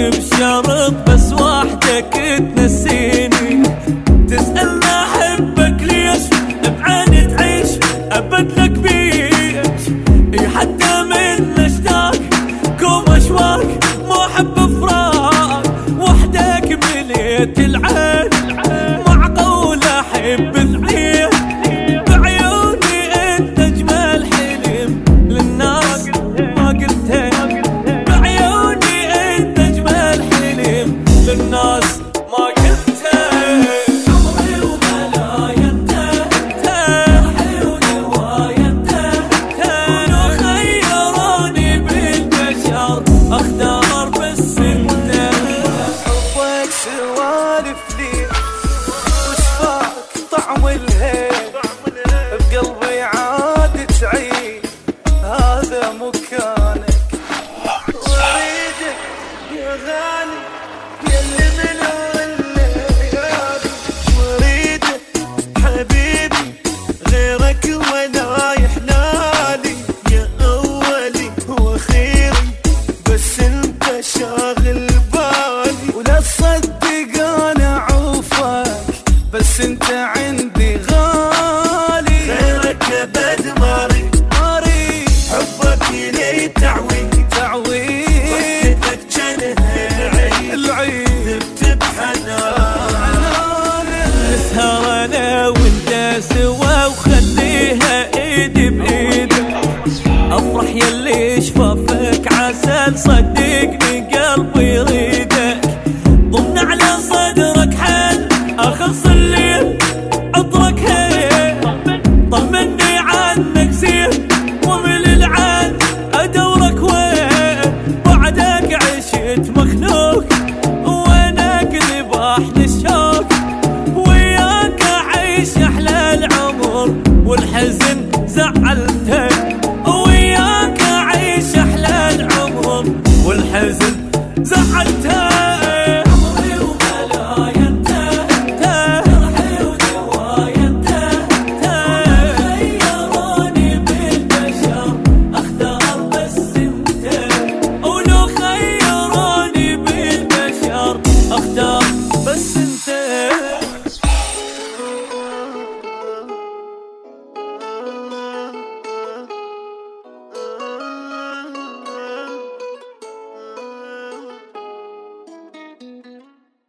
بشرط بس وحدك تنسيني، تسألنا أحبك ليش بعين تعيش أبد لك بيش، حتى من اشتاق كوم أشواق مو أحب فراق، وحدك مليت العين معقول أحب اثنين، بعيوني أنت أجمل حلم للناس ما قلتين، بعيوني أنت أجمل حلم للناس ما قلتين، عمري وبلايا انت عيوني ويا انت، كانوا خيروني بالبشر اختار بس انت، حبك سوالف لي وشفاك طعم الهيل بقلبي عاد تعيد هذا مكانك، واريدك يا غالي يا اللي من الليالي، واريدك حبيبي غيرك ولا يحلالي، يا اولي واخيري بس انت شاغل بالي، ولا تصدق انا عوفك بس انت عندي غالي، غيرك ابد ماري حبك لي تعويد وحدتك جنها العيد ذبت بحنان، نسهر انا وانت سوا وخليها ايدي بايدك، افرح يلي شفافك عسل صدقني قلبي يريدك، ضمن على صدرك حل اخلص الليل عطرك هي، طمني عنك زين ومن العين ادورك وين، بعدك عشت مخنوق وانا قلب احلى الشوق، وياك اعيش احلى العمر والحزن زعلتك.